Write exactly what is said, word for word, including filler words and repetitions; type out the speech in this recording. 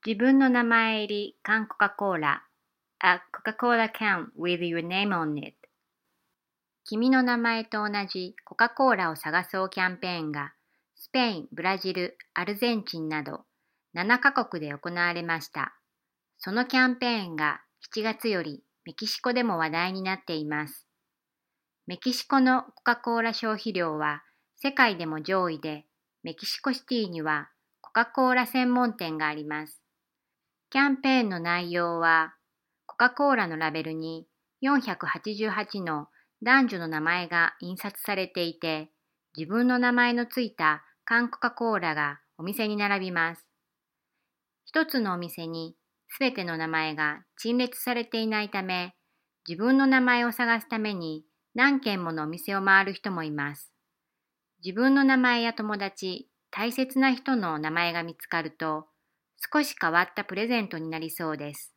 自分の名前入り缶コカ・コーラ A Coca-Cola can with your name on it 君の名前と同じコカ・コーラを探そうキャンペーンがスペイン、ブラジル、アルゼンチンなどななカ国で行われました。そのキャンペーンがしちがつよりメキシコでも話題になっています。メキシコのコカ・コーラ消費量は世界でも上位で、メキシコシティにはコカ・コーラ専門店があります。キャンペーンの内容は、コカ・コーラのラベルによんひゃくはちじゅうはちの男女の名前が印刷されていて、自分の名前のついた缶コカ・コーラがお店に並びます。一つのお店にすべての名前が陳列されていないため、自分の名前を探すために何軒ものお店を回る人もいます。自分の名前や友達、大切な人の名前が見つかると、少し変わったプレゼントになりそうです。